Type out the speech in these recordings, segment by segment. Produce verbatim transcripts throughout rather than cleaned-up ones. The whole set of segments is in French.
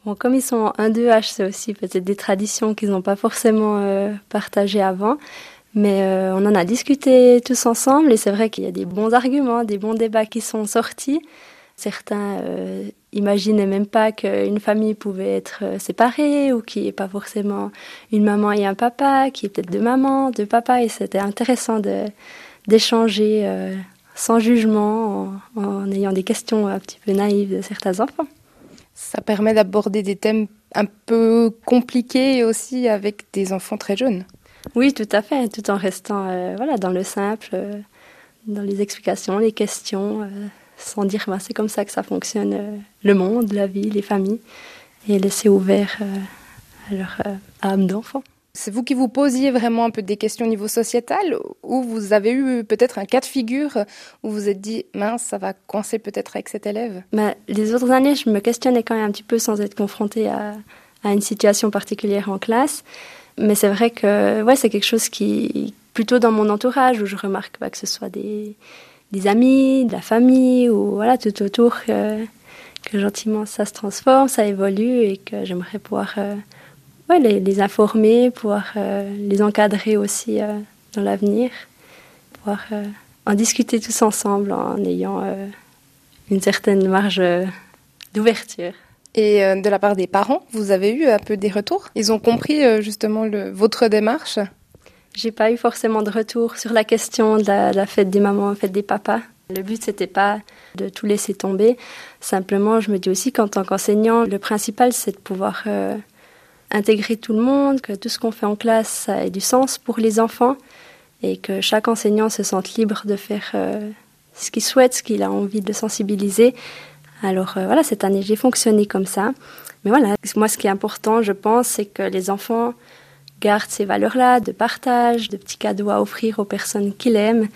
Bon, comme ils sont en un deux H, c'est aussi peut-être des traditions qu'ils n'ont pas forcément euh, partagées avant. Mais euh, on en a discuté tous ensemble et c'est vrai qu'il y a des bons arguments, des bons débats qui sont sortis. Certains euh, imaginaient même pas qu'une famille pouvait être euh, séparée ou qu'il n'y ait pas forcément une maman et un papa, qu'il y ait peut-être deux mamans, deux papas. Et c'était intéressant de, d'échanger euh, sans jugement, en, en ayant des questions un petit peu naïves de certains enfants. Ça permet d'aborder des thèmes un peu compliqués aussi avec des enfants très jeunes. Oui, tout à fait, tout en restant euh, voilà, dans le simple, euh, dans les explications, les questions, euh, sans dire ben, c'est comme ça que ça fonctionne, euh, le monde, la vie, les familles, et laisser ouvert euh, à leur euh, âme d'enfant. C'est vous qui vous posiez vraiment un peu des questions au niveau sociétal, ou vous avez eu peut-être un cas de figure où vous vous êtes dit mince, ça va coincer peut-être avec cet élève? Ben, les autres années, je me questionnais quand même un petit peu sans être confrontée à, à une situation particulière en classe. Mais c'est vrai que ouais, c'est quelque chose qui, plutôt dans mon entourage, où je remarque bah, que ce soit des, des amis, de la famille, ou voilà, tout autour, que, que gentiment ça se transforme, ça évolue, et que j'aimerais pouvoir euh, ouais, les, les informer, pouvoir euh, les encadrer aussi euh, dans l'avenir, pouvoir euh, en discuter tous ensemble en ayant euh, une certaine marge euh, d'ouverture. Et euh, de la part des parents, vous avez eu un peu des retours? Ils ont compris euh, justement le, votre démarche? J'ai pas eu forcément de retour sur la question de la, de la fête des mamans, la fête des papas. Le but, c'était pas de tout laisser tomber. Simplement, je me dis aussi qu'en tant qu'enseignant, le principal, c'est de pouvoir euh, intégrer tout le monde, que tout ce qu'on fait en classe, ça ait du sens pour les enfants et que chaque enseignant se sente libre de faire euh, ce qu'il souhaite, ce qu'il a envie de sensibiliser. Alors euh, voilà, cette année, j'ai fonctionné comme ça. Mais voilà, moi, ce qui est important, je pense, c'est que les enfants gardent ces valeurs-là de partage, de petits cadeaux à offrir aux personnes qu'ils aiment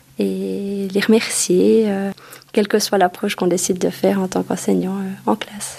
et les remercier, euh, quelle que soit l'approche qu'on décide de faire en tant qu'enseignant euh, en classe.